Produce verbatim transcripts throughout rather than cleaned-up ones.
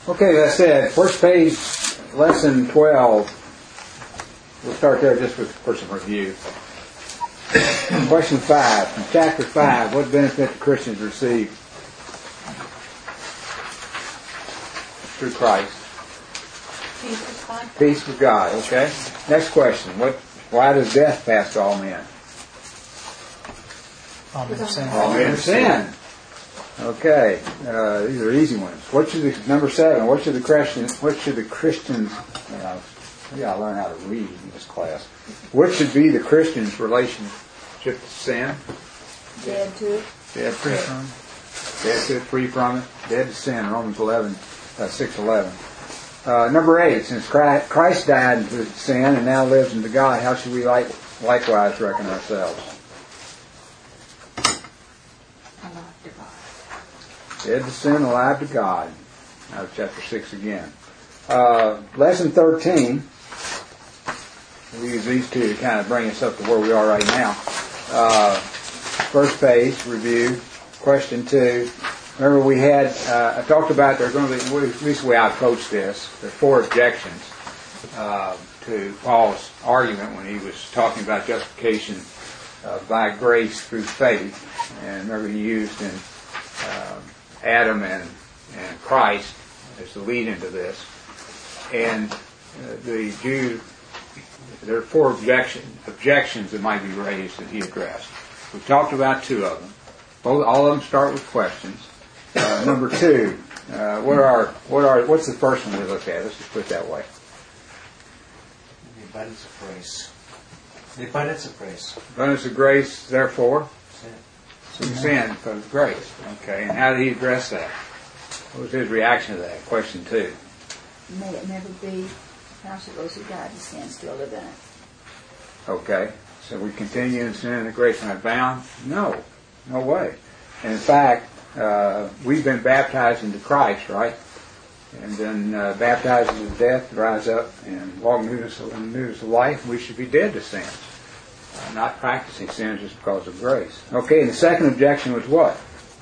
Okay, as I said, first page, lesson twelve. We'll start there just with, for some review. Question five, from chapter five, what benefit do Christians receive through Christ? Peace with God. Peace with God, okay. Next question, what? Why does death pass to all men? All men have sinned. All men have sinned. Okay, uh, these are easy ones. What should the, number seven, what should the Christians, what should the Christians, uh, we gotta learn how to read in this class. What should be the Christian's relationship to sin? Dead to it. Dead to it. Dead to it, free from it. Dead to sin, Romans eleven, uh, six eleven. Uh, number eight, since Christ died into sin and now lives into God, how should we like, likewise reckon ourselves? Dead to sin, alive to God. Out of chapter six again. Uh, lesson thirteen. We use these two to kind of bring us up to where we are right now. Uh, first page, review. Question two. Remember we had, uh, I talked about there's going to be, at least the way I approached this, there's four objections uh, to Paul's argument when he was talking about justification uh, by grace through faith. And remember he used in uh, Adam and, and Christ as the lead into this. And uh, the Jew, there are four objection, objections that might be raised that he addressed. We've talked about two of them. Both, all of them start with questions. Uh, number two, uh, what are, what are, what's the first one we look at? Let's just put it that way. The abundance of grace. The abundance of grace. Abundance of grace, therefore? Sin. Sin because of grace. Okay, and how did he address that? What was his reaction to that? Question two. May it never be, how should those who died in sin still live in it? Okay, so we continue in sin and the grace not bound? No, no way. And in fact, uh, we've been baptized into Christ, right? And then uh, baptized into death, rise up and walk in newness of, in newness of life. We should be dead to sins. Uh, not practicing sin just because of grace. Okay, and the second objection was what?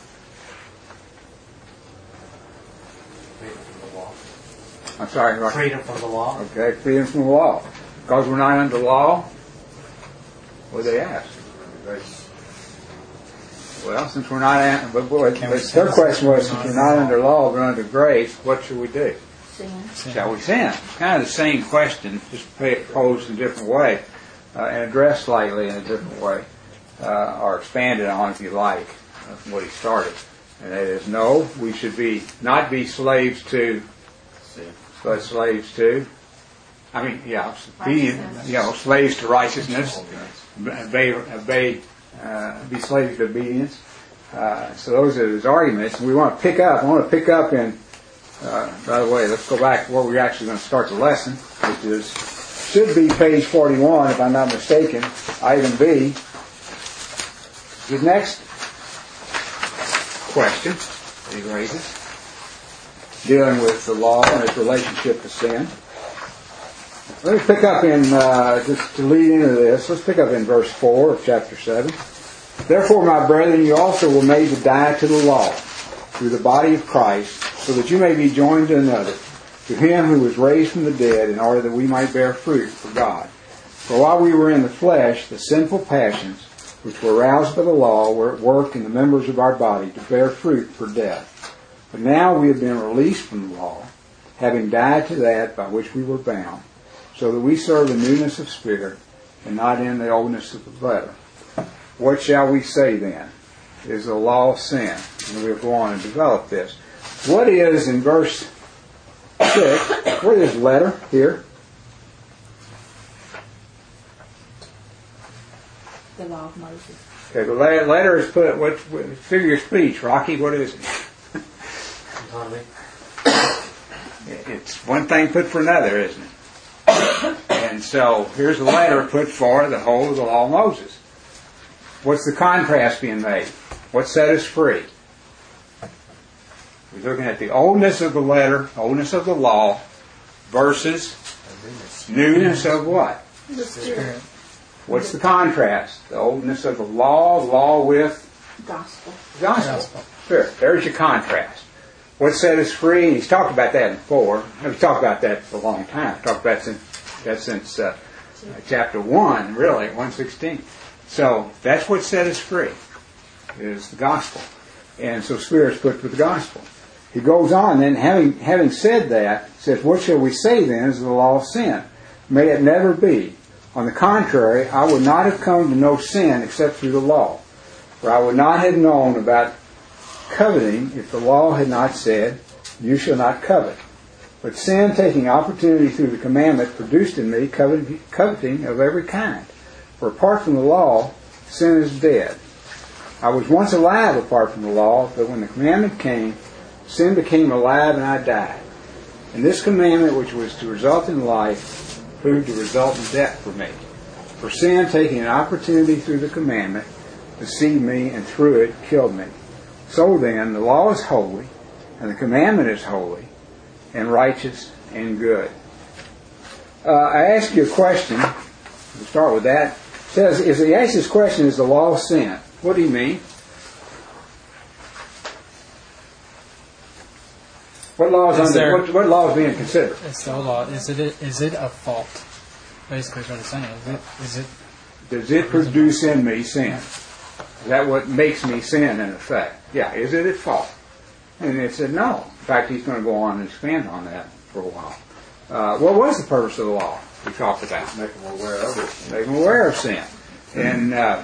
Freedom from the law. I'm sorry, Rocky. Freedom from the law. Okay, freedom from the law. Because we're not under law, what did they ask? Well, since we're not, but, but their question was, since we're not under law, we're under grace, what should we do? Sin. Shall we sin? It's kind of the same question, just posed in a different way. Uh, and addressed slightly in a different way, uh, or expanded on, if you like, uh, from what he started. And that is, no, we should be not be slaves to, but slaves to. I mean, yeah, be you know slaves to righteousness, obey, obey uh, be slaves to obedience. Uh, so those are his arguments, and we want to pick up. I want to pick up in. Uh, by the way, let's go back to where we're actually going to start the lesson, which is. Should be page forty-one, if I'm not mistaken, item B. The next question that he raises, dealing with the law and its relationship to sin. Let me pick up in, uh, just to lead into this, let's pick up in verse four of chapter seven. Therefore, my brethren, you also were made to die to the law through the body of Christ, so that you may be joined to another. To him who was raised from the dead, in order that we might bear fruit for God. For while we were in the flesh, the sinful passions, which were aroused by the law, were at work in the members of our body to bear fruit for death. But now we have been released from the law, having died to that by which we were bound, so that we serve the newness of spirit, and not in the oldness of the letter. What shall we say then? Is the law sin? And we'll go on and develop this. What is, in verse six, what is letter here? The law of Moses. Okay, the letter is put, what, figure of speech, Rocky, what is it? Autonomy. It's one thing put for another, isn't it? And so, here's a letter put for the whole of the law of Moses. What's the contrast being made? What set us free? We're looking at the oldness of the letter, oldness of the law, versus newness of what? The Spirit. What's the contrast? The oldness of the law, law with Gospel. gospel. Sure, there's your contrast. what set us free? He's talked about that before. We've talked about that for a long time. We've talked about since, that since uh, uh, chapter one, really, one sixteen. So that's what set us free, is the gospel. And so Spirit's put with the gospel. He goes on then, having having said that, says, what shall we say then is the law of sin? May it never be. On the contrary, I would not have come to know sin except through the law. For I would not have known about coveting if the law had not said, you shall not covet. But sin, taking opportunity through the commandment, produced in me coveting of every kind. For apart from the law, sin is dead. I was once alive apart from the law, but when the commandment came, sin became alive and I died. And this commandment, which was to result in life, proved to result in death for me. For sin, taking an opportunity through the commandment, deceived me, and through it killed me. So then, the law is holy, and the commandment is holy, and righteous, and good. Uh, I ask you a question. We'll start with that. It says, if he asks this question, is the law sin? What do you mean? What law is, is under? There, what, what law is being considered? It's the law. Is it? Is it a fault? Basically, is what it's saying. Is it? Is it? Does it produce in me sin? Is that what makes me sin, in effect? Yeah. Is it at fault? And it said no. In fact, he's going to go on and expand on that for a while. Uh, what was the purpose of the law we talked about? Make them aware of it. Make them aware of sin. And uh,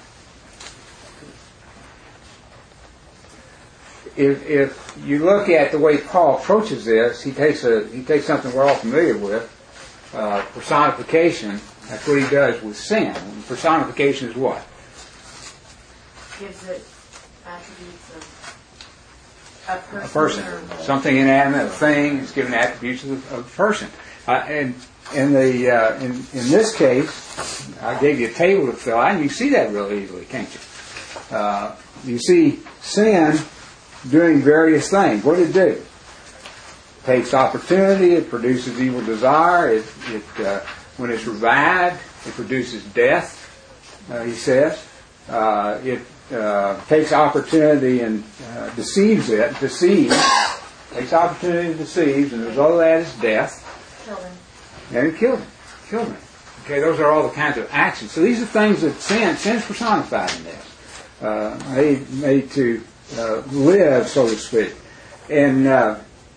if, if you look at the way Paul approaches this, he takes a he takes something we're all familiar with, uh, personification. That's what he does with sin. And personification is what? Gives it attributes of a person. A person. Or something inanimate, a thing, is given attributes of, of a person. Uh, and in the uh, in in this case, I gave you a table to fill out, and you see that real easily, can't you? Uh, you see sin doing various things. What did it do? It takes opportunity. It produces evil desire. It, it uh, when it's revived, it produces death. Uh, he says uh, it uh, takes opportunity and uh, deceives it. Deceives takes opportunity and deceives, and the result of that is death. Killed him. And it killed him. Killed him. Okay, those are all the kinds of actions. So these are things that sin, sin's personified in this. Uh, made, made to uh, live, so to speak. And uh,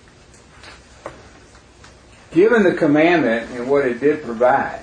given the commandment and what it did provide,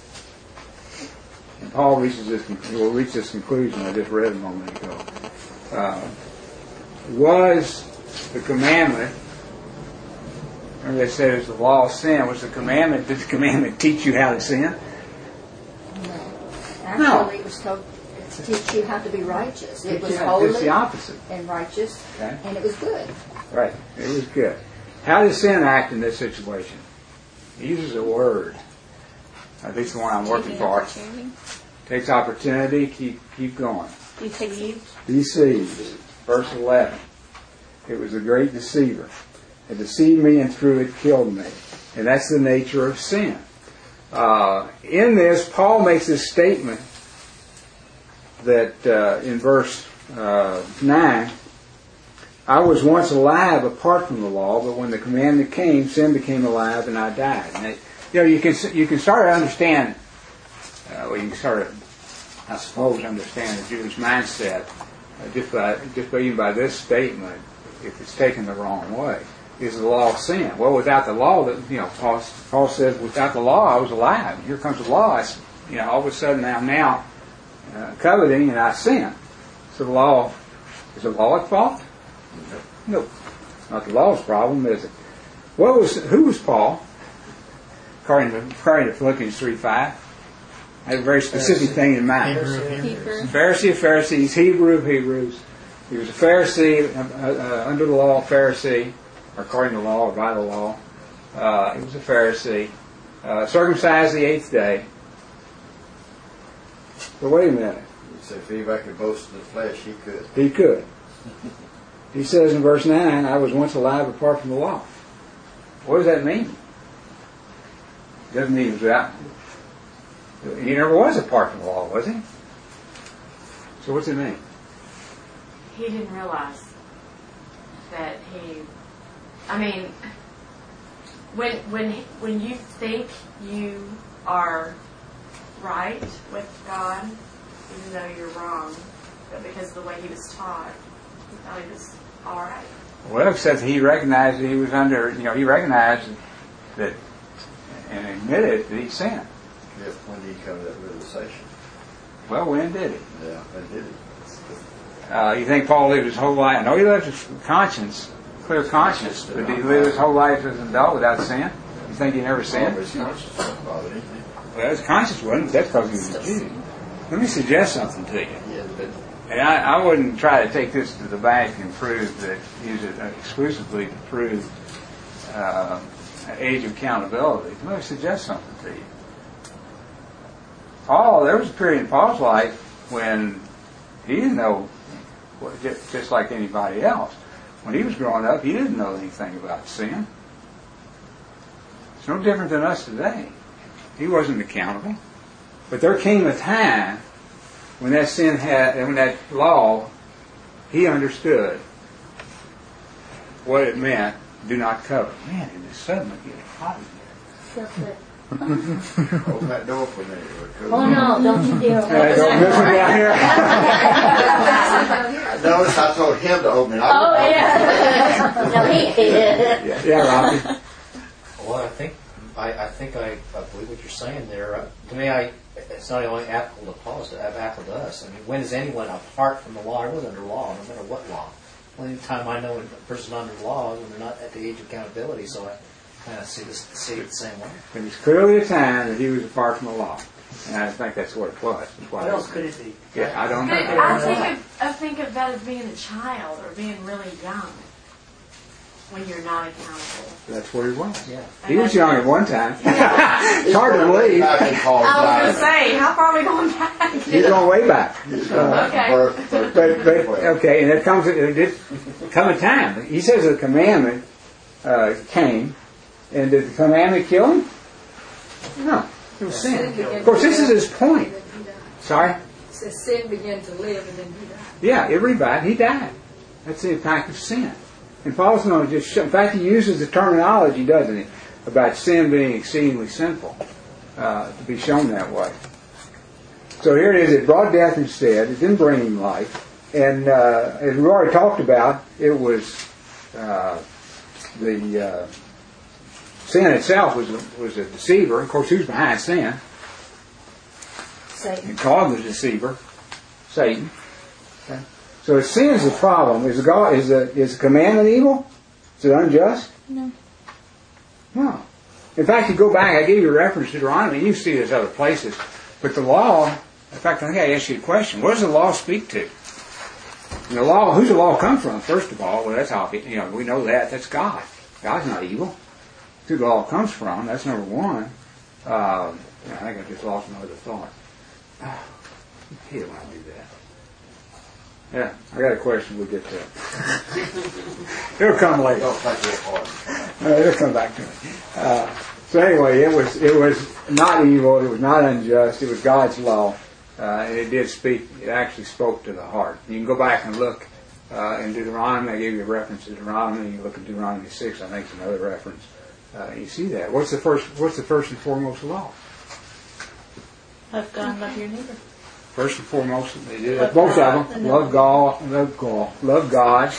and Paul reaches this, will reach this conclusion I just read a moment ago, uh, was the commandment, remember they said it's the law of sin, was the commandment, did the commandment teach you how to sin? No. Actually, No. it was told to teach you how to be righteous. It Teach was you how- It's holy the opposite. and righteous, Okay. and it was good. Right. It was good. How does sin act in this situation? He uses a word. At least the one I'm working Taking for. opportunity. Takes opportunity, keep keep going. Deceived. Deceived. Verse eleven. It was a great deceiver. It deceived me, and through it killed me. And that's the nature of sin. Uh, in this, Paul makes this statement that uh, in verse uh, nine, I was once alive apart from the law, but when the commandment came, sin became alive and I died. And it, you know, you can you can start to understand, uh, well, you can start to, I suppose, understand the Jewish mindset uh, just by just by even by this statement, if it's taken the wrong way. Is the law of sin? Well, without the law, that you know, Paul, Paul says, without the law, I was alive. Here comes the law. It's, you know, all of a sudden I'm now uh, coveting and I sin. So the law, is the law at fault? No, not the law's problem, is it? What was who was Paul? According to, according to Philippians three five, had a very specific Pharisee. thing in mind. Hebrew, Hebrew. Pharisee of Pharisees, Hebrew of Hebrews. He was a Pharisee, uh, uh, under the law, Pharisee, or according to the law or by the law. Uh, he was a Pharisee, uh, circumcised the eighth day. But wait a minute. He said if anybody could boast in the flesh, he could. He could. He says in verse nine, I was once alive apart from the law. What does that mean? Doesn't mean he was out. He never was apart from the law, was he? So what's it mean? He didn't realize that he I mean, when when when you think you are right with God, even though you're wrong, but because of the way he was taught, he thought he was all right. Well, except he recognized that he was under, you know, he recognized that and admitted that he sinned. Yes, when did he come to that realization? Well, when did he? Yeah, when did he? Uh, you think Paul lived his whole life? No, he lived his conscience, clear conscience. But did he live his whole life as an adult without sin? You think he never sinned? His conscience wasn't bothered, didn't he? Well, his conscience wasn't, but that's because he was a Jew. Let me suggest something to you. Yeah, but And I, I wouldn't try to take this to the bank and prove that, use it exclusively to prove uh, age of accountability. Let me suggest something to you. Paul, there was a period in Paul's life when he didn't know, just, just like anybody else. When he was growing up, he didn't know anything about sin. It's no different than us today. He wasn't accountable. But there came a time when that sin had, when that law, he understood what it meant, do not covet. Man, it is suddenly getting hot in here. open that door for me. Oh no, don't you dare. Hey, don't miss me down here. Notice I told him to open it. I Oh wouldn't yeah. No, he did. Yeah, yeah, Robbie. Well, I think I, I think I, I believe what you're saying there. Uh, to me, I it's not only applicable to Paul, it's applicable to us. I mean, when is anyone apart from the law? Everyone's under law, no matter what law. The only time I know a person under law is when they're not at the age of accountability. So I kind of see this see it the same way. It was clearly a time that he was apart from the law. And I think that's what it was. That's why What else could it be? Yeah, I don't know. But I think of, I think of that as being a child or being really young when you're not accountable. That's where he was. Yeah. He was young at one time. It's hard to believe. Back in Paul's I was life. going to say, how far are we going back? He's going way back. Uh, Okay. Birth, but, thirteen, but twelve. okay, and there comes it did come a time. He says the commandment uh, came, and did the commandment kill him? No, it was sin. Of course, this is his point. Sorry. It says sin began to live and then he died. Yeah, everybody, he died. That's the impact of sin. And Paul's going to just show, in fact, he uses the terminology, doesn't he, about sin being exceedingly sinful, uh, to be shown that way. So here it is, it brought death instead, it didn't bring him life. And uh, as we already talked about, it was uh, the uh, sin itself was a, was a deceiver. Of course, who's behind sin? Satan. And God was a deceiver, Satan. Okay. So if sin is the problem, is God is the is the commandment evil? Is it unjust? No. No. In fact, you go back. I gave you a reference to Deuteronomy. You see this other places, but the law. In fact, I think I asked you a question. What does the law speak to? And the law. Who's the law come from? First of all, well, that's obvious. You know, we know that. That's God. God's not evil. Who the law comes from? That's number one. Um, I think I just lost my other thought. I hate it when I do that. Yeah, I got a question. We'll get to it. It'll come later. Don't think real hard. Uh, it'll come back to me. Uh, so anyway, it was it was not evil. It was not unjust. It was God's law, uh, and it did speak. It actually spoke to the heart. You can go back and look uh, in Deuteronomy. I gave you a reference to Deuteronomy. You look at Deuteronomy six. I think it's another reference. Uh, you see that. What's the first? What's the first and foremost law? Love God, love your neighbor. First and foremost, they did it. Both of them. Love God, love God, love God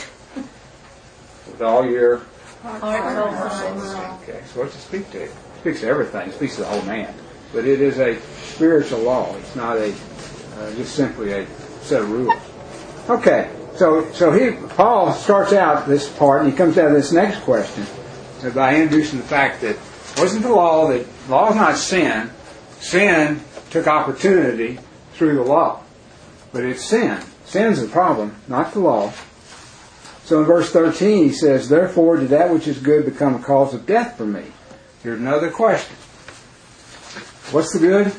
with all your. Heart, soul, mind. Okay, so what's it speak to? It speaks to everything. It speaks to the whole man. But it is a spiritual law. It's not a uh, just simply a set of rules. Okay, so so he Paul starts out this part, and he comes down to this next question by introducing the fact that wasn't the law that law is not sin. Sin took opportunity through the law. But it's sin. Sin's the problem, not the law. So in verse thirteen he says, therefore did that which is good become a cause of death for me. Here's another question. What's the good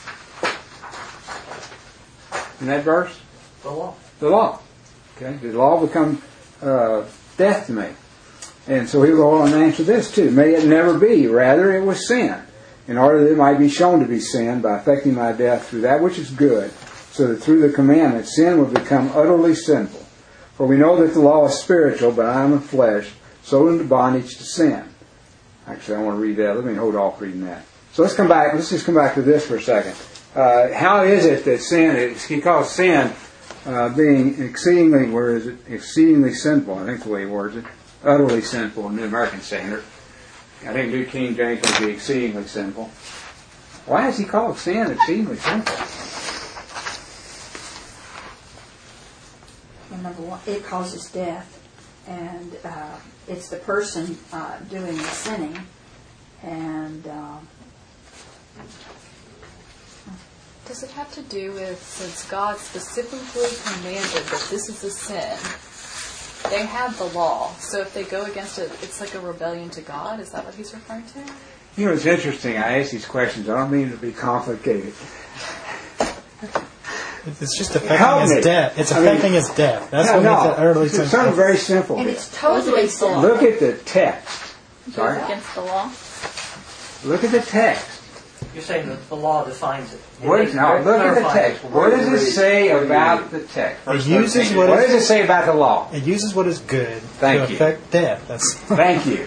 in that verse? The law. The law. Okay? Did the law become uh, death to me? And so he'll go on and answer this too. May it never be. Rather it was sin, in order that it might be shown to be sin by effecting my death through that which is good, so that through the commandment sin would become utterly sinful. For we know that the law is spiritual, but I am of flesh, sold into bondage to sin. Actually, I want to read that. Let me hold off reading that. So let's come back. Let's just come back to this for a second. Uh, how is it that sin is, he calls sin uh, being exceedingly, where is it? Exceedingly sinful, I think is the way he words it. Utterly sinful in the American Standard. I think New King James would be exceedingly sinful. Why is he called sin exceedingly sinful? Well, number one, it causes death. And uh, it's the person uh, doing the sinning. And... Uh, Does it have to do with, since God specifically commanded that this is a sin, they have the law, so if they go against it, it's like a rebellion to God? Is that what he's referring to? You know, it's interesting. I ask these questions. I don't mean to be complicated. It's just affecting Help his me. death. It's I mean, affecting his death. That's no, what no. makes it utterly It's sinful. something very simple. and here. it's totally sinful. Look at the text. Goes Sorry. against the law. Look at the text. You're saying that the law defines it. It What, makes it no, very look at the clarifying. text. What does it say about the text? It uses what What is- does it say about the law? It uses what is good Thank to you. affect death. That's Thank you.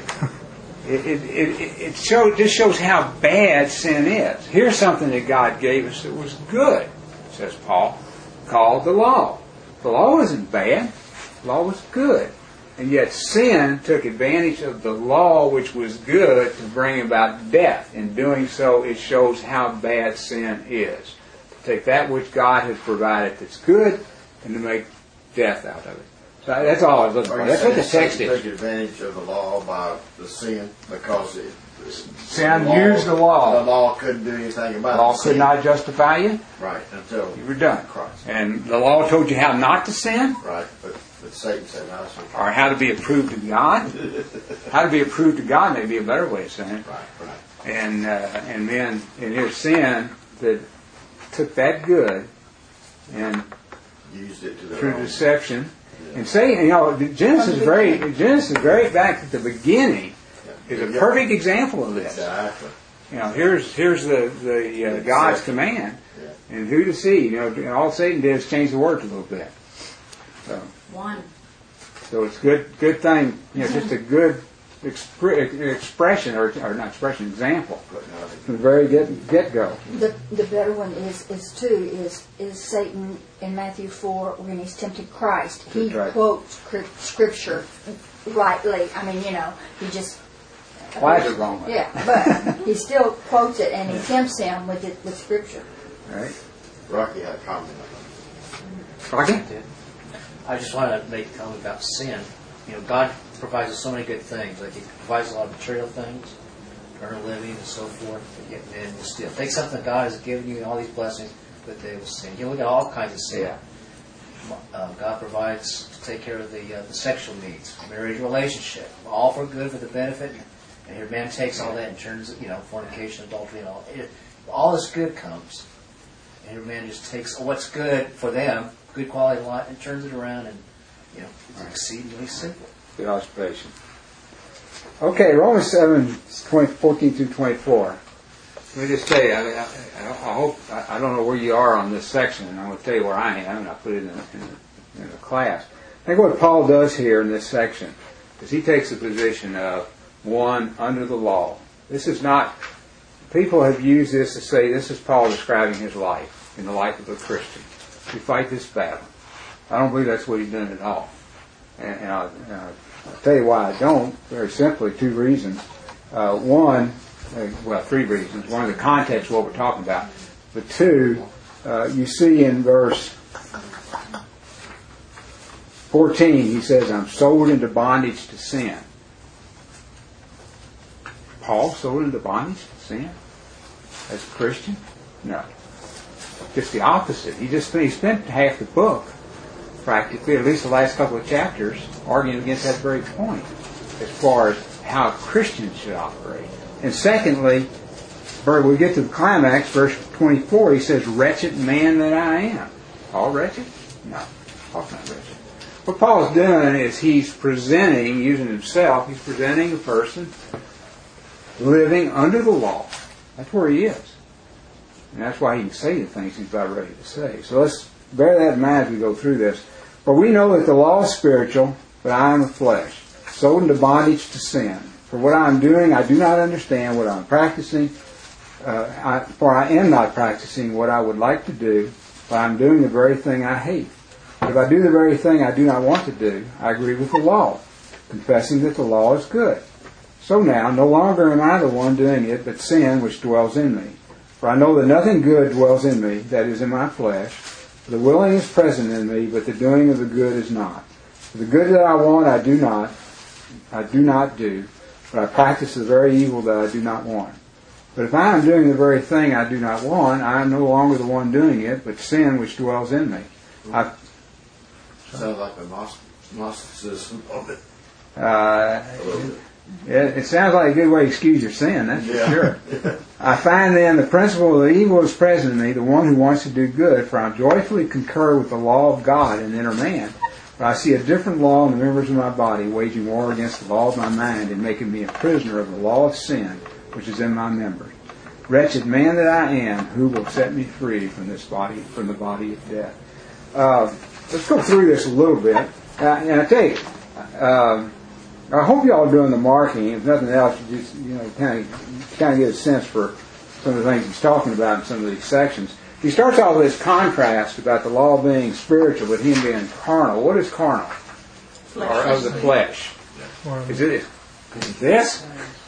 It, it, it, it show, just shows how bad sin is. Here's something that God gave us that was good, says Paul, called the law. The law wasn't bad. The law was good. And yet sin took advantage of the law, which was good, to bring about death. In doing so, it shows how bad sin is. To take that which God has provided that's good and to make death out of it. So that's all I was looking for. That's what the text Took is. advantage of the law by the sin because it, Sin the law- used the law. The law couldn't do anything The about law the could sin. not justify you. Right, until You were done. Christ. And the law told you how not to sin, Right, but, but Satan said, no, it's okay. or how to be approved to God. How to be approved to God may be a better way of saying it. Right, right. And uh, and then in his sin that took that good and Used it to their through own. deception and Satan, you know, Genesis is very Genesis is very back at the beginning is a perfect example of this. Exactly. You know, here's here's the the uh, God's command, Yeah. and who to see. You know, and all Satan did is change the words a little bit. So, One. so it's good good thing. You know, just a good expre- expression or or not expression example But now they- from the very get get go. The the better one is is too is is Satan in Matthew four when he's tempted Christ. He That's right. quotes scrip- scripture rightly. I mean, you know, he just Why is it wrong? With it? yeah, but he still quotes it and he tempts him with it with scripture. All right. Rocky had a comment on Rocky? I just want to make a comment about sin. You know, God provides us so many good things. Like He provides a lot of material things, earn a living, and so forth. But yet men will steal. Take something that God has given you, all these blessings, but they will sin. You look at all kinds of sin. Yeah. Uh, God provides to take care of the uh, the sexual needs, marriage relationship, all for good, for the benefit. And here, man takes all that and turns it, you know, fornication, adultery, and all. It, all this good comes, and here, man just takes what's good for them, good quality of life, and turns it around, and you know, it's exceedingly simple. Good observation. Okay, Romans seven, twenty, fourteen through twenty-four. Let me just tell you, I, I, I hope, I, I don't know where you are on this section, and I'm going to tell you where I am, and I'll put it in, in, in the class. I think what Paul does here in this section is he takes the position of one under the law. This is not, people have used this to say this is Paul describing his life, in the life of a Christian. We fight this battle. I don't believe that's what he's done at all. And, and I'll, and I'll tell you why I don't. Very simply, two reasons. Uh, one, uh, well, three reasons. One, the context of what we're talking about. But two, uh, you see in verse fourteen, he says, I'm sold into bondage to sin. Paul sold into bondage to sin? As a Christian? No. Just the opposite. He just he spent half the book, practically, at least the last couple of chapters, arguing against that very point as far as how Christians should operate. And secondly, when we get to the climax, verse twenty-four, he says, wretched man that I am. Paul wretched? No. Paul's not wretched. What Paul's doing is he's presenting, using himself, he's presenting a person living under the law. That's where he is. And that's why he can say the things he's about ready to say. So let's bear that in mind as we go through this. For we know that the law is spiritual, but I am of flesh, sold into bondage to sin. For what I am doing, I do not understand what I am practicing. Uh, I, for I am not practicing what I would like to do, but I am doing the very thing I hate. But if I do the very thing I do not want to do, I agree with the law, confessing that the law is good. So now, no longer am I the one doing it, but sin which dwells in me. For I know that nothing good dwells in me, that is in my flesh. For the willing is present in me, but the doing of the good is not. For the good that I want, I do not, I do not do, but I practice the very evil that I do not want. But if I am doing the very thing I do not want, I am no longer the one doing it, but sin which dwells in me. I, Sounds like a Gnost- Gnosticism of it. uh, it, it sounds like a good way to excuse your sin, that's for Yeah. sure. I find then the principle of the evil is present in me, the one who wants to do good, for I joyfully concur with the law of God in the inner man. But I see a different law in the members of my body, waging war against the law of my mind and making me a prisoner of the law of sin, which is in my members. Wretched man that I am, who will set me free from this body, from the body of death? Uh, let's go through this a little bit. Uh, and I tell you, um, I hope y'all are doing the marking. If nothing else, you just you know kind of kind of get a sense for some of the things he's talking about in some of these sections. He starts off with this contrast about the law being spiritual, but him being carnal. What is carnal? Or of the flesh? Is it, is it this?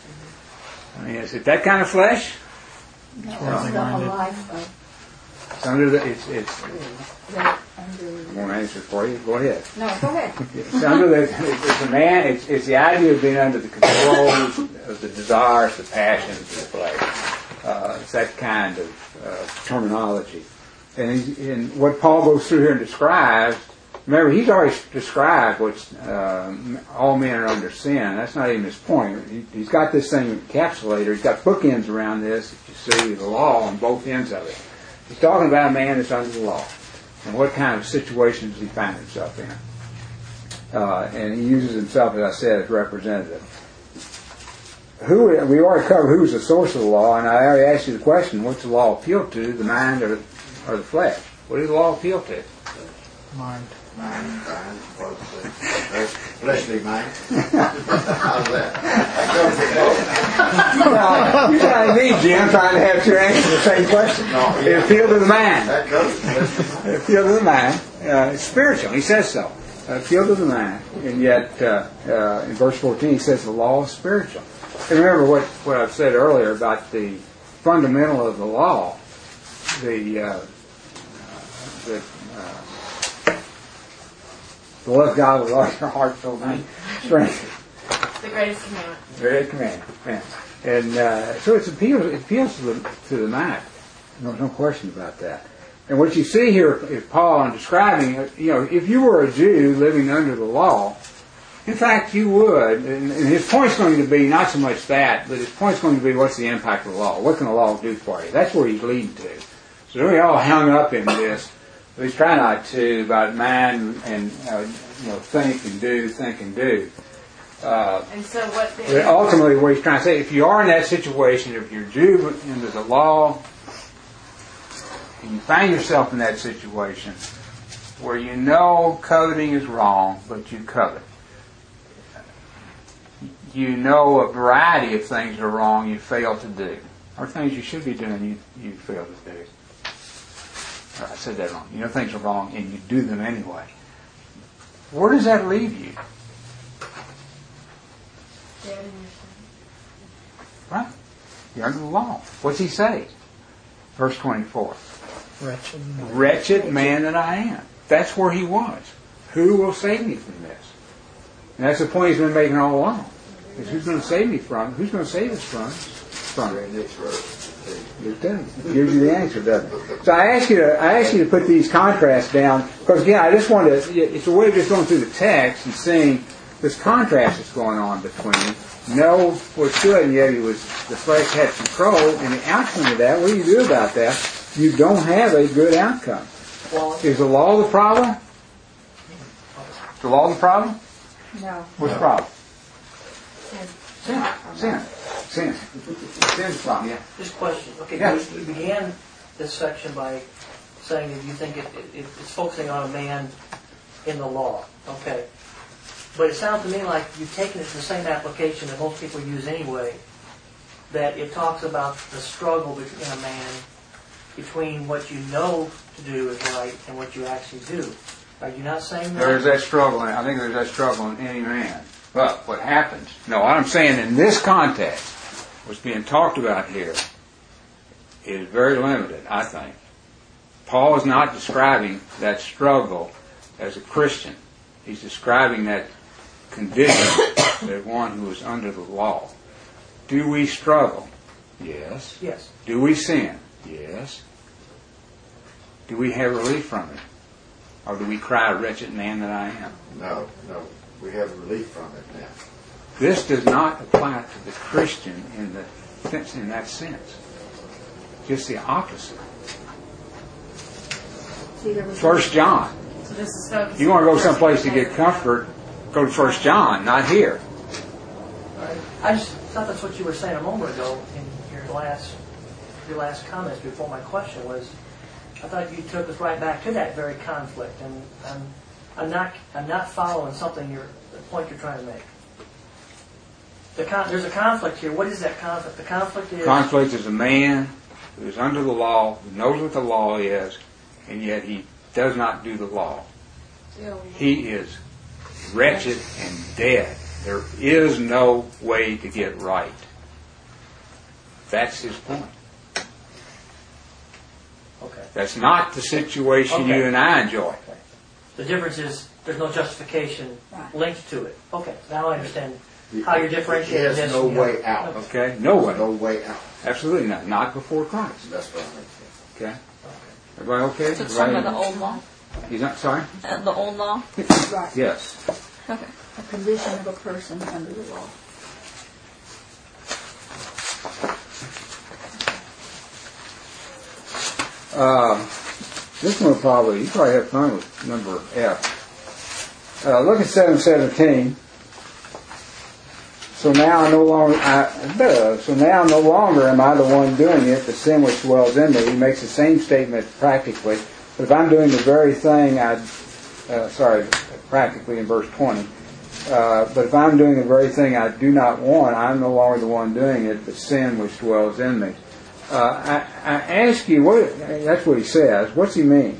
I mean, is it that kind of flesh? No, it's the whole life of It's under the. It's. it's that under. I won't answer for you. Go ahead. No, go ahead. It's under the. It's a man. It's, it's the idea of being under the control of the desires, the passions of the flesh. Uh, it's that kind of uh, terminology. And, he, and what Paul goes through here and describes. Remember, he's already described what's um, all men are under sin. That's not even his point. He, he's got this thing encapsulated. He's got bookends around this. That you see the law on both ends of it. He's talking about a man that's under the law and what kind of situations does he find himself in. Uh, and he uses himself, as I said, as representative. Who we already covered who's the source of the law, and I already asked you the question: what's the law appeal to, the mind or, or the flesh? What does the law appeal to? Mind. Mind, mind, fleshly mind. How's that? That You trying to me, Jim, trying to have two answers to the same question. No, It yeah. appeal to the mind. That goes to fleshly mind. It appeal to the mind. Uh, it's spiritual. He says so. Uh, appeal to the mind. And yet, uh, uh, in verse fourteen, he says the law is spiritual. And remember what, what I've said earlier about the fundamental of the law, the uh, the uh, to love God with all your heart, soul, mind, strength. The greatest commandment. Very commandment. Yeah. And uh, so it's appeals, it appeals to the, to the mind. No, no question about that. And what you see here is Paul in describing, you know, if you were a Jew living under the law, in fact you would, and, and his point's going to be not so much that, but his point's going to be what's the impact of the law? What can the law do for you? That's where he's leading to. So they're all hung up in this. But he's trying not to, about mind and, uh, you know, think and do, think and do. Uh, And so what but the, ultimately, what he's trying to say, if you are in that situation, if you're Jew under the law, and you find yourself in that situation where you know coveting is wrong, but you covet. You know a variety of things are wrong you fail to do, or things you should be doing you, you fail to do. Or I said that wrong. You know things are wrong and you do them anyway. Where does that leave you? dead in your sin. Right? You're under the law. What's he say? Verse twenty-four. Wretched. Wretched man that I am. That's where he was. Who will save me from this? And that's the point he's been making all along. Is who's going to save me from? Who's going to save us from? From it. It gives you the answer, doesn't it? So I ask you to I ask you to put these contrasts down because again I just want to. It's a way of just going through the text and seeing this contrast that's going on between know what's good and yet he was the flesh had control and the outcome of that. What do you do about that? You don't have a good outcome. Is the law the problem? Is the law the problem? No. What's the problem? Sin. Sin. Sin. Sin. Sin's the problem, yeah. This question, okay, Yeah. you began this section by saying that you think it, it, it's focusing on a man in the law. Okay. But it sounds to me like you've taken it to the same application that most people use anyway, that it talks about the struggle between a man between what you know to do is right and what you actually do. Are you not saying that? There is that struggle, and I think there's that struggle in any man. But what happens, no, what I'm saying in this context, what's being talked about here is very limited, I think. Paul is not describing that struggle as a Christian. He's describing that condition as one who is under the law. Do we struggle? Yes. Yes. Do we sin? Yes. Do we have relief from it? Or do we cry, wretched man that I am? No, no. We have relief from it now. This does not apply to the Christian in the in that sense. Just the opposite. First John. So this is focusing You want to go on someplace to person get comfort, go to First John, not here. Right. I just thought that's what you were saying a moment ago in your last your last comments before my question was, I thought you took us right back to that very conflict, and I'm, I'm not I'm not following something you're the point you're trying to make. The con- there's a conflict here. What is that conflict? The conflict is Conflict is a man who is under the law, who knows what the law is, and yet he does not do the law. He is wretched and dead. There is no way to get right. That's his point. okay. That's not the situation Okay. you and I enjoy. Okay. The difference is there's no justification linked to it. Okay, now I understand how you're differentiating There's this. no from the way other. out. Okay? No way. No way out. Absolutely not. Not before Christ. That's what I think. Okay? Everybody okay? So it's talking about the Everybody- old law? He's not sorry? Uh, the old law? Right. Yes. Okay. A condition of a person under the law. Uh, this one probably, you probably have fun with number F. Uh, look at seven seventeen. So now I no longer, I, uh, so now no longer am I the one doing it, the sin which dwells in me. He makes the same statement practically. But if I'm doing the very thing I, uh, sorry, practically in verse twenty. Uh, but if I'm doing the very thing I do not want, I'm no longer the one doing it, the sin which dwells in me. Uh, I, I ask you, what? That's what he says. What's he mean?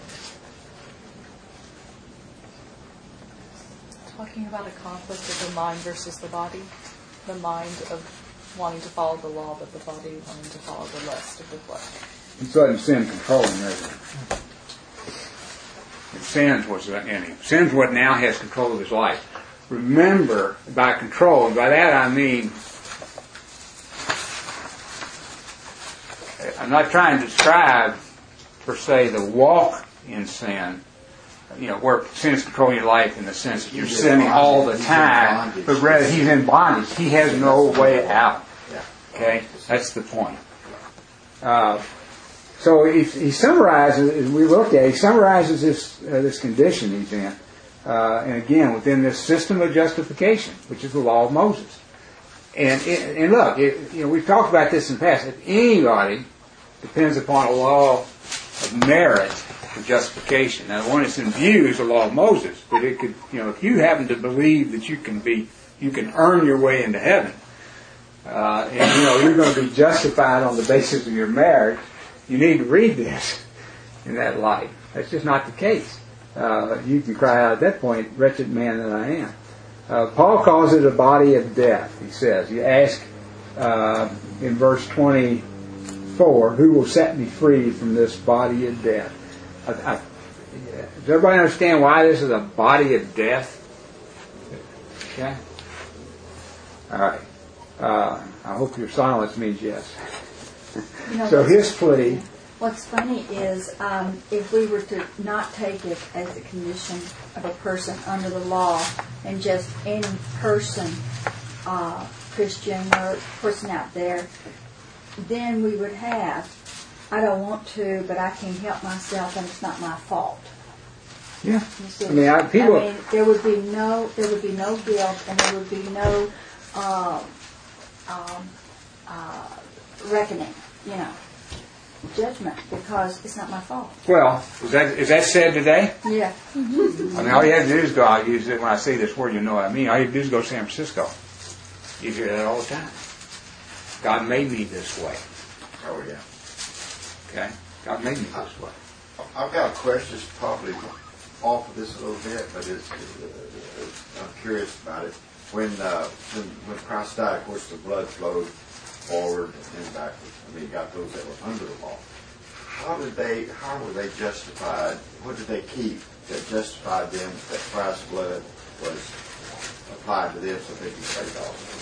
Talking about a conflict of the mind versus the body. The mind of wanting to follow the law, but the body wanting to follow the lust of the flesh. He's letting sin control him, isn't he? And sin's what's in him. Sin's what now has control of his life. Remember, by control, and by that I mean, I'm not trying to describe, per se, the walk in sin, you know, where sin is controlling your life in the sense that you're He's in sinning bondage. all the He's in time, bondage. but rather he's in bondage. He has no way out. Okay? That's the point. Uh, so he, he summarizes, as we look at, he summarizes this uh, this condition he's in, uh, and again within this system of justification, which is the law of Moses. And it, and look, it, you know, we've talked about this in the past. If anybody depends upon a law of merit for justification, now the one that's in view is the law of Moses. But it could, you know, if you happen to believe that you can be, you can earn your way into heaven, uh, and you know you're going to be justified on the basis of your merit, you need to read this in that light. That's just not the case. Uh, you can cry out at that point, "Wretched man that I am." Uh, Paul calls it a body of death. He says, you ask uh, in verse twenty-four, who will set me free from this body of death? I, I, does everybody understand why this is a body of death? Okay? All right. Uh, I hope your silence means yes. You know, So what's- his plea... What's funny is um, if we were to not take it as a condition of a person under the law and just any person, uh, Christian or person out there, then we would have, I don't want to, but I can't help myself and it's not my fault. Yeah. You see? I mean, I, people... I mean, there would be no, there would be no guilt and there would be no uh, um, uh, reckoning, you know. judgment because it's not my fault. Well, is that is that said today? Yeah. I mean, all you have to do is go. I use it when I say this word. You know what I mean. All you have to do is go to San Francisco. You hear that all the time. God made me this way. Oh, yeah. Okay? God made me this way. I've got a question, it's probably off of this a little bit, but it's, uh, I'm curious about it. When, uh, when when Christ died, of course, the blood flowed forward and backwards. I mean, you got those that were under the law. How did they? How were they justified? What did they keep that justified them that Christ's blood was applied to them so they could be saved also?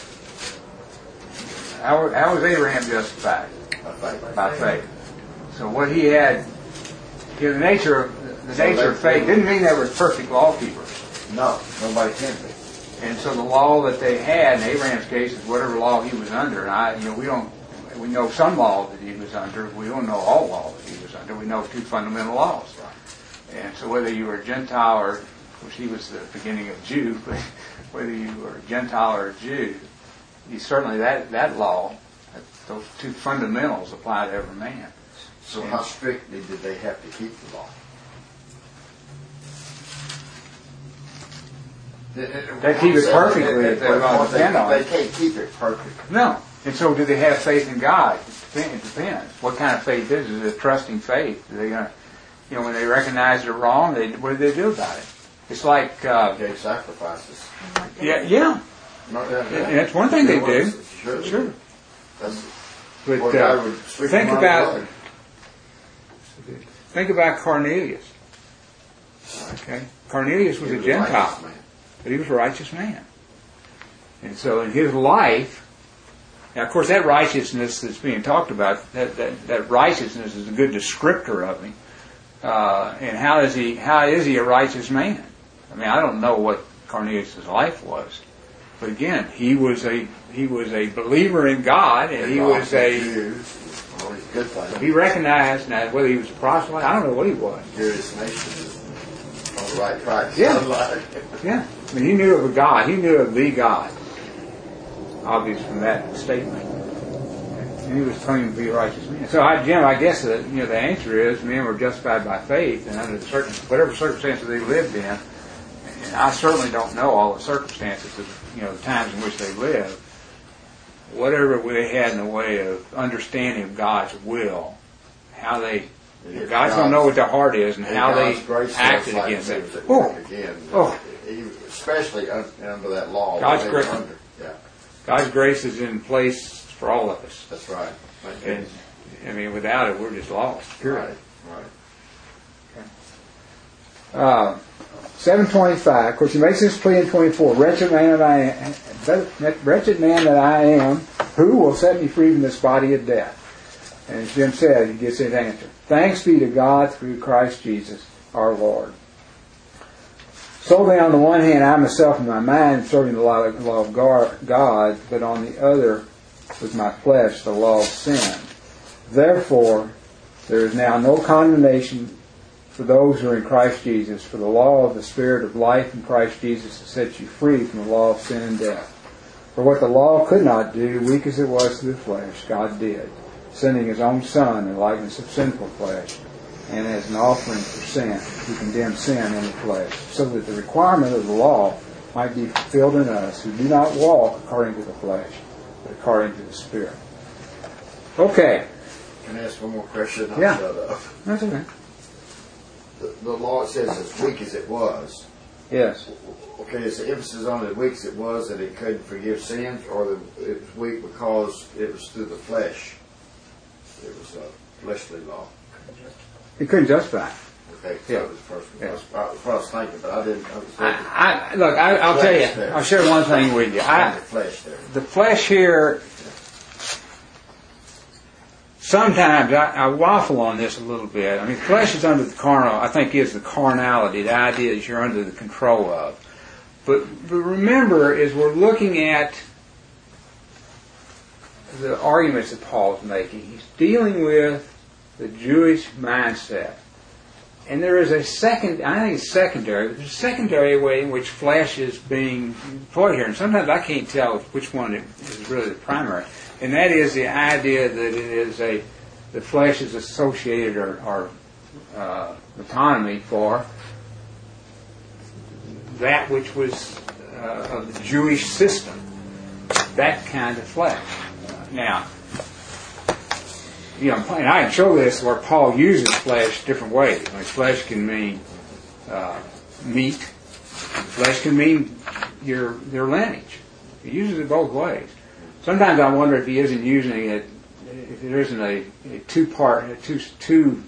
How, how was Abraham justified? By faith. By faith. So what he had, you know, the nature of the nature of faith didn't mean they were perfect law keepers. No, nobody can be. And so the law that they had in Abraham's case is whatever law he was under. And I, you know, we don't, we know some law that he was under. We don't know all law that he was under. We know two fundamental laws. And so whether you were a Gentile or, of course, he was the beginning of Jew, but whether you were a Gentile or a Jew, you certainly that that law, those two fundamentals apply to every man. So how strictly did they have to keep the law? They keep it perfectly if they're going to depend on it. They can't keep it perfectly. No. And so do they have faith in God? It depends. What kind of faith is it? Is it a trusting faith? Are they gonna, you know, when they recognize they're wrong, they, what do they do about it? It's like... Uh, they sacrifices. Yeah, yeah. No, yeah, yeah. And that's one thing they do. Sure. Sure. That's, but uh, think about... Think about Cornelius. Okay? Cornelius was a Gentile. But he was a righteous man. And so in his life, now of course that righteousness that's being talked about, that, that, that righteousness is a good descriptor of him. Uh, and how is he how is he a righteous man? I mean, I don't know what Cornelius' life was. But again, he was a he was a believer in God, and he was a he recognized, now whether he was a proselyte, I don't know what he was. Jewish nation on the right track. Yeah. Yeah. I mean, he knew of a God. He knew of the God. Obvious from that statement. And he was claiming to be a righteous man. So, I, Jim, I guess that you know the answer is men were justified by faith, and under the certain whatever circumstances they lived in. And I certainly don't know all the circumstances of you know the times in which they lived. Whatever they had in the way of understanding of God's will, how they yeah, God's don't know what their heart is, and, and how God's they acted like against it. Oh. Again, oh. Especially under that law. God's grace. Under. Yeah. God's grace is in place for all of us. That's right. And I mean, without it, we're just lost. Period. Right. Right. Okay. Uh, seven twenty-five. Of course, he makes this plea in twenty-four. Wretched man that I am, wretched man that I am, who will set me free from this body of death? And as Jim said, he gets his answer. Thanks be to God through Christ Jesus, our Lord. So then, on the one hand, I myself in my mind serving the law of God, but on the other, with my flesh, the law of sin. Therefore, there is now no condemnation for those who are in Christ Jesus, for the law of the Spirit of life in Christ Jesus has set you free from the law of sin and death. For what the law could not do, weak as it was to the flesh, God did, sending His own Son in likeness of sinful flesh, and as an offering for sin, He condemned sin in the flesh, so that the requirement of the law might be fulfilled in us, who do not walk according to the flesh, but according to the Spirit. Okay. Can I ask one more question? I'll yeah. shut up. That's okay. The, the law, it says, as weak as it was. Yes. Okay, is the emphasis on as weak as it was that it couldn't forgive sins, or that it was weak because it was through the flesh? It was a fleshly law. He couldn't justify. Okay, so yeah. that was the first one. Yeah. That's what I was thinking, but I didn't. I was I, I, look, I, I'll tell you. There. I'll share one thing with you. I, the flesh there. The flesh here. Sometimes I, I waffle on this a little bit. I mean, flesh is under the carnal. I think is the carnality. The idea is you're under the control of. But, but remember, as we're looking at the arguments that Paul's making, he's dealing with the Jewish mindset. And there is a second, I think it's secondary, but there's a secondary way in which flesh is being employed here. And sometimes I can't tell which one is really the primary. And that is the idea that it is a the flesh is associated or, or uh, autonomy for that which was uh, of the Jewish system, that kind of flesh. Uh, now, you know, and I can show this where Paul uses flesh different ways. Like flesh can mean uh, meat. Flesh can mean your your lineage. He uses it both ways. Sometimes I wonder if he isn't using it, if there isn't a, a two-part, a two, two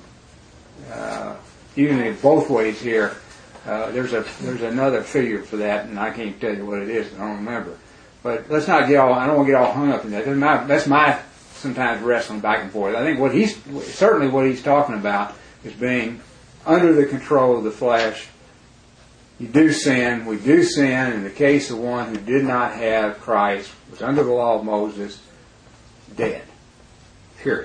uh, using it both ways here. Uh, there's a there's another figure for that, and I can't tell you what it is. I don't remember. But let's not get all. I don't want to get all hung up in that. That's my, that's my sometimes wrestling back and forth. I think what he's certainly what he's talking about is being under the control of the flesh. You do sin. We do sin in the case of one who did not have Christ, was under the law of Moses, dead. Period.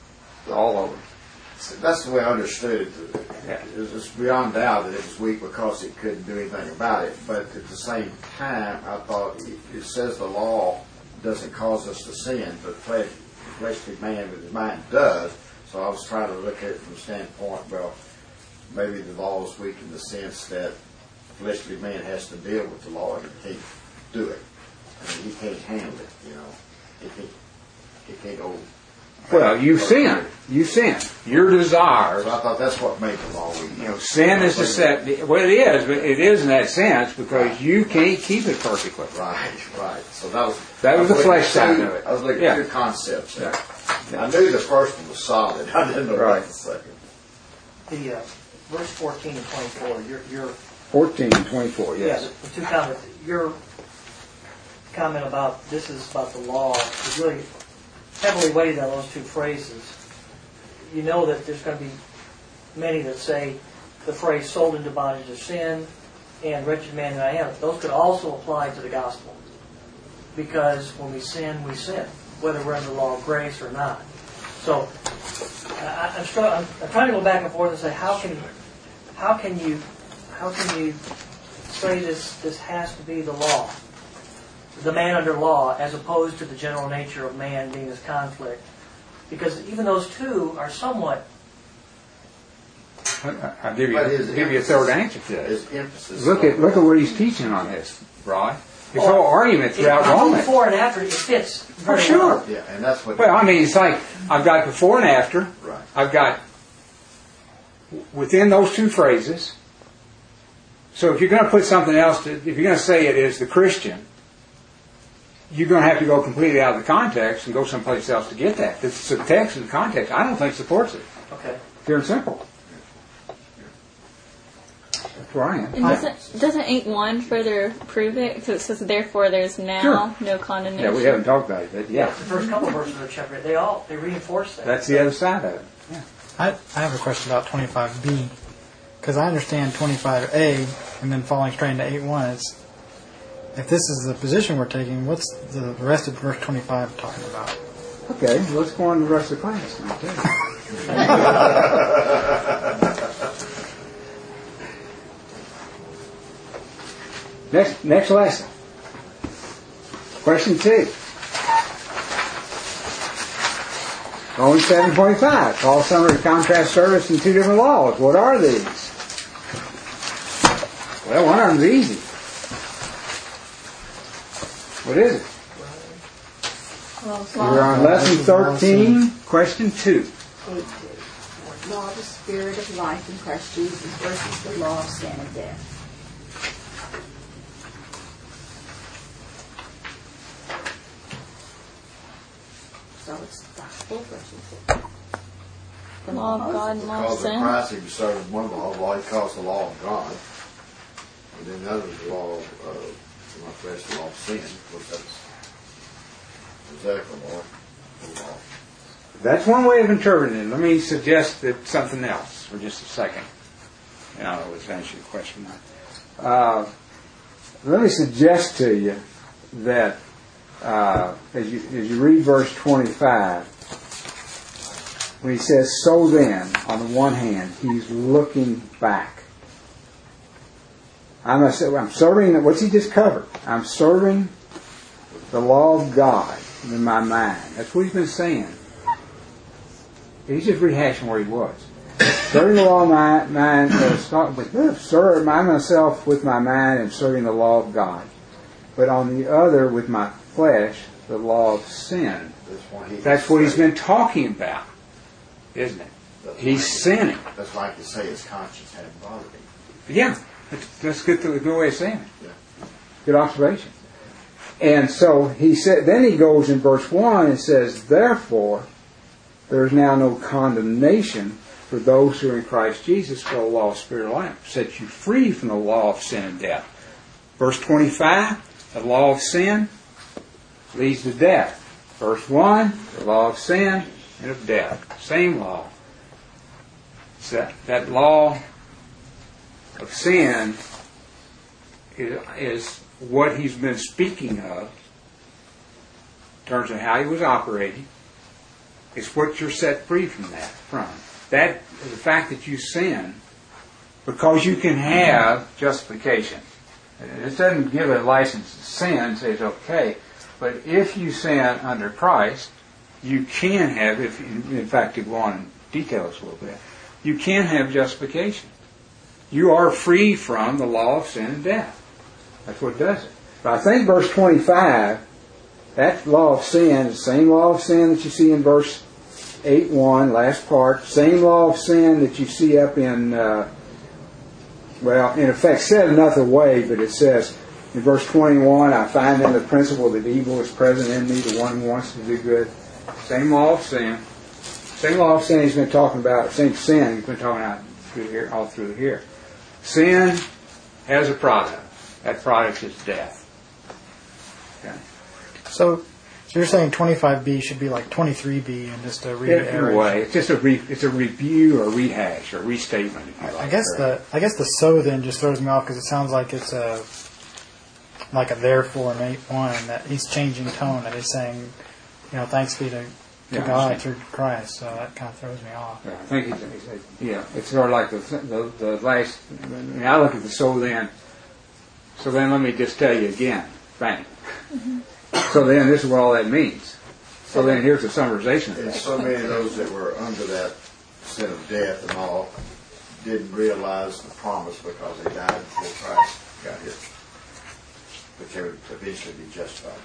All over. That's the way I understood it. Yeah. It's beyond doubt that it was weak because it couldn't do anything about it. But at the same time, I thought it, it says the law doesn't cause us to sin, but flesh, fleshly man with his mind does. So I was trying to look at it from the standpoint, well, maybe the law is weak in the sense that fleshly man has to deal with the law and he can't do it. I mean, he can't handle it, you know. He can't, he can't go. Well, you sin. You sin. Your desires. So I thought that's what made the law weak. You know, sin is the set. Well, it is, but it is in that sense because right. you can't keep it perfectly. Right, right. So that was that was, was the flesh side of it. I was looking yeah. at two concepts there. Yeah. I knew the first one was solid. I didn't know right. about the second. The uh, verse fourteen and twenty-four. Your your fourteen and twenty-four. Yes. Yeah, the, the two comments. Your comment about this is about the law is really heavily weighted on those two phrases. You know that there's going to be many that say the phrase sold into bondage of sin and wretched man that I am. Those could also apply to the gospel. Because when we sin, we sin, whether we're under the law of grace or not. So I, I'm, str- I'm, I'm trying to go back and forth and say, how can, how can you, how can you say this? This has to be the law, the man under law, as opposed to the general nature of man being this conflict. Because even those two are somewhat. I'll give you, I'll give you a third answer to that. His emphasis. Look at look at what he's teaching on this, Rod. His whole argument throughout Romans. Before and after, it fits. For sure. Yeah, and that's what. Well, I mean, it's like I've got before and after. Right. I've got within those two phrases. So if you're going to put something else, to, if you're going to say it is the Christian, you're going to have to go completely out of the context and go someplace else to get that. The, the text and the context, I don't think supports it. Okay. Pure and simple. That's where I am. And doesn't, doesn't eight one further prove it? Because it says, therefore there's now Sure. no condemnation. Yeah, we haven't talked about it, but yeah. The first couple of verses of the chapter, they all, they reinforce that. That's the other side of it. Yeah. I, I have a question about twenty-five B. Because I understand twenty-five A and then falling straight into eight one. It's, if this is the position we're taking, what's the rest of verse twenty-five talking about? Okay, let's go on to the rest of the class. I'll tell you. Next, next lesson. Question two. Romans seven twenty-five. Paul's summary of contrast service in two different laws. What are these? Well, one of them's easy. What is it? Well, We're on lesson thirteen, question two. Law of the Spirit of life in Christ Jesus versus the law of sin and death. So it's gospel versus The law of God and law of Because of sin. Christ, he was serving one law. The law he calls the law of God. And then the other is the law of, uh, my flesh, the law of sin. Which that's exactly the law. The law. That's one way of interpreting it. Let me suggest that something else for just a second. And I'll always answer your question. Uh, let me suggest to you that uh, as you as you read verse twenty-five, when he says, "So then," on the one hand, he's looking back. I'm, a, I'm serving. What's he just covered? I'm serving the law of God in my mind. That's what he's been saying. He's just rehashing where he was. Serving the law of mind, mind uh, start with, uh, serve my myself with my mind and serving the law of God. But on the other, with my flesh, the law of sin. That's why he That's what he's been talking about, isn't it? That's He's why he- sinning. That's why I can say his conscience hadn't bothered him. Yeah, that's, that's good, a good way of saying it. Yeah. Good observation. And so he said. Then he goes in verse one and says, "Therefore, there is now no condemnation for those who are in Christ Jesus, for the law of spirit and life sets you free from the law of sin and death." Verse twenty-five, the law of sin leads to death. Verse one, the law of sin and of death. Same law. So that, that law of sin is, is what he's been speaking of in terms of how he was operating. It's what you're set free from that, from. That, the fact that you sin, because you can have justification. It doesn't give a license to sin, says okay, but if you sin under Christ, you can have, if in fact to go on and detail this a little bit, you can have justification. You are free from the law of sin and death. That's what does it. But I think verse twenty-five, that law of sin is the same law of sin that you see in verse eight one, last part. Same law of sin that you see up in, uh, well, in effect said another way, but it says in verse twenty-one, "I find in the principle that evil is present in me, the one who wants to do good." Same law of sin. Same law of sin he's been talking about, same sin he's been talking about through here, all through here. Sin has a product. That product is death. Okay. So, so you're saying twenty-five B should be like twenty-three B and just a In, reiteration. in a way, it's just a re, it's a review or rehash or restatement. If you like. I guess the I guess the so then just throws me off because it sounds like it's a like a therefore in eight one that he's changing tone and he's saying, you know, thanks be to, to Yeah, I God understand. through Christ. So that kind of throws me off. Yeah, I think he's, he's, yeah, it's sort of like the, the the last. I mean, I look at the so then. So then, let me just tell you again, bang. Mm-hmm. So then, this is what all that means. So then, here's the summarization of And that. so many of those that were under that sin of death and all didn't realize the promise because they died before Christ got here. But they would eventually be justified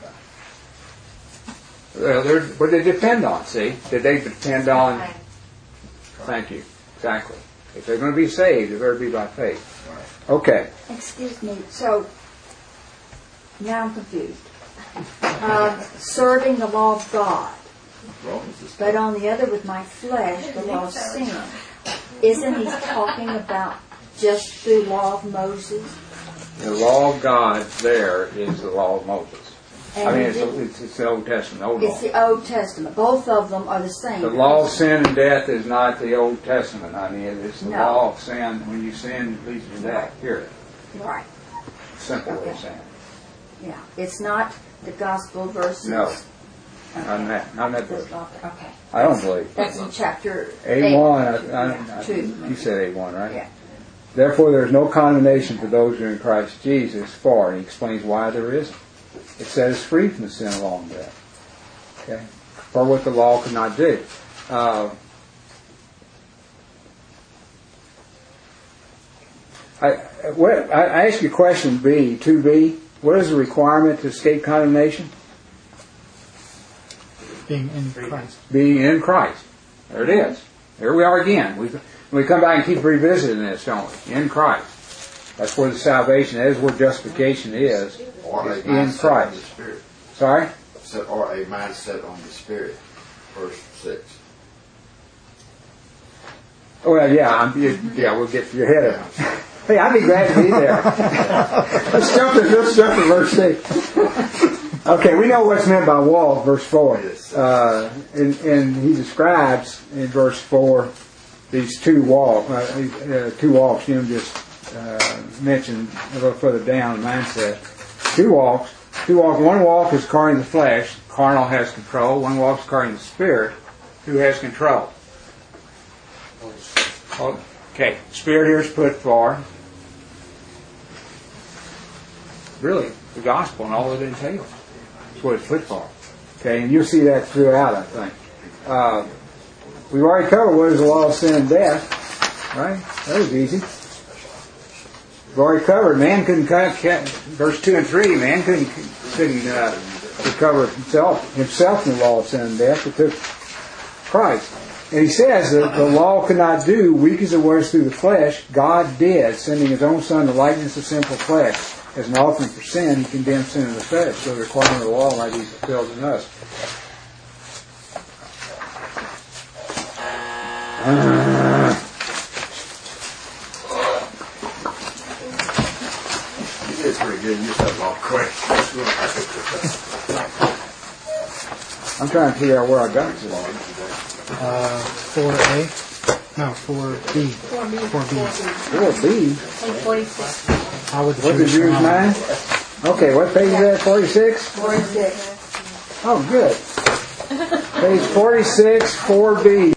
by it. Well, they're, what they depend on, see? Did they depend on? Thank you. Exactly. If they're going to be saved, they better be by faith. Okay. Excuse me. So now I'm confused. Uh, serving the law of God, Romans is but on the other with my flesh, the law of sin. Isn't he talking about just the law of Moses? The law of God there is the law of Moses. And I mean, it's, it- it's, it's the Old Testament. Old law. It's the Old Testament. Both of them are the same. The law of sin and death is not the Old Testament. I mean, it's the No. law of sin. When you sin, it leads to death. Here, Right. simple way of Okay. saying it. Yeah. It's not the gospel verses. No, Okay. not in that, not in that That's verse. not- Okay. I don't believe. That's in chapter A one, I, I, Yeah, I, two. you said A one, right? Yeah. Therefore, there is no condemnation for those who are in Christ Jesus. For, and he explains why there isn't. It set us free from the sin of law and death. Okay, for what the law could not do. Uh, I, what, I, I ask you question B, two B. What is the requirement to escape condemnation? Being in Christ. Being in Christ. There it is. Here we are again. We we come back and keep revisiting this, don't we? In Christ. That's where the salvation is, where justification is. or a is in mindset on the Christ. Spirit. Sorry? So- Or a mindset on the Spirit. Verse six. Oh, well, yeah, I'm, you, yeah, we'll get your head up. Hey, I'd be glad to be there. let's jump to let's jump to verse six. Okay, we know what's meant by wall, verse four. Uh, and, and he describes in verse four these two walls. Uh, uh, two walks. Jim just uh, mentioned a little further down the mindset. Two walks. Two walks. One walk is according to the flesh. Carnal has control. One walk is according to the Spirit, who has control. Okay, Spirit here is put for really the gospel and all that it entails. That's what it's put for. Okay, and you'll see that throughout, I think. Uh, we've already covered what is the law of sin and death, right? That was easy. We've already covered man couldn't cut, verse two and three. Man couldn't couldn't uh, recover himself himself from the law of sin and death. It took Christ. And he says that the law could not do, weak as it was through the flesh, God did, sending His own Son to likeness of sinful flesh. As an offering for sin, He condemned sin in the flesh, so the requirement of the law might be fulfilled in us. Uh, You did pretty good. You said long questions. I'm trying to figure out where I got to. Uh, four A. No, four B. four B. four B. four B? Page forty-six. How would the What did Jewish yours law- nine? Okay, what page is that? forty-six? forty-six. Oh, good. Page forty-six, four B.